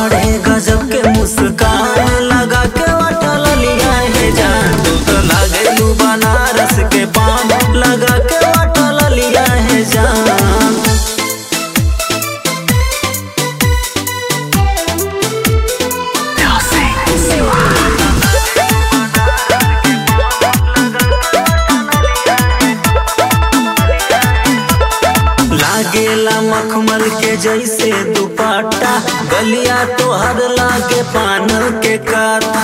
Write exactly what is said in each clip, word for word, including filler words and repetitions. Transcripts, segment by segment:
तोहरे गजब के मुस्कान लगा के वाटल लिया है जान। तू तो लागेलू बनारस के पान लगा के वाटल लिया है जान। लागेला मखमल के जैसे दुपट्टा गलिया तोहर लागे पान के काता।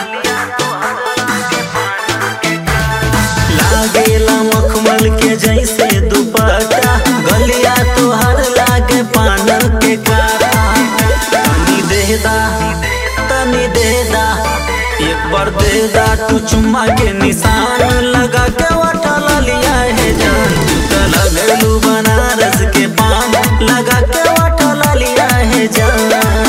लागेला मखमल के जैसे दुपट्टा गलिया तोहर लागे पान के काता। तनी देदा तनी देदा एक बार देदा तू चुम्मा के निशान लगा के वाटल लिया है जान। तू तो लगलू बनारस के पान लगा के वाटल लिया है जान।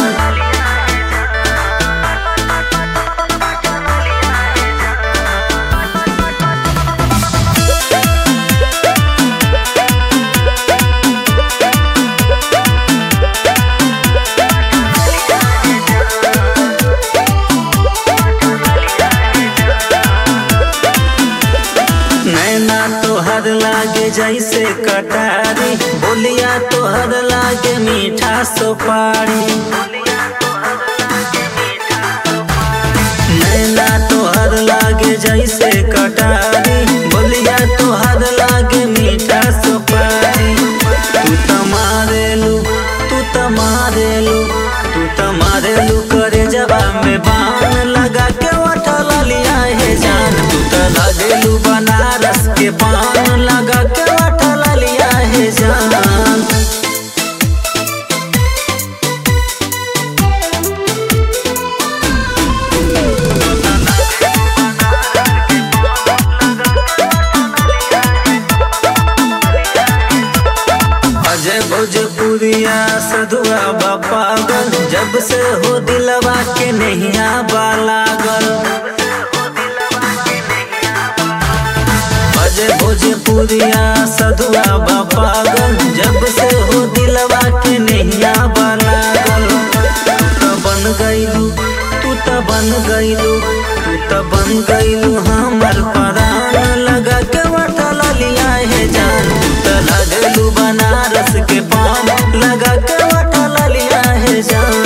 नैना तोहर लागे जैसे कटारी बोलिया तोहर लागे मीठा सुपारी। नैना तोहर लागे जैसे कटारी बोलिया तोहर लागे मीठा सुपारी। तू त मारेलू तू त मारेलू तू त मारेलू करे जवाब में बान लगा के वाटल लिया है जान। तू त लागेलू बनारस के पान लगा के वाटल लिया है जान। अजय भोजपुरिया सधुआ बा पागल जब से हो दिलवा के नैया बा लागल। अजय भोजपुरिया सधुआ बा पागल जब से हो दिलवा के नैया बा लागल। तू तो बन गईलू तू तो बन गईलू तू तो बन गईलू हमर परान लगा के वाटल लिया है जान। तू तो लगलू बनारस के पान लगा के वाटल लिया है जान।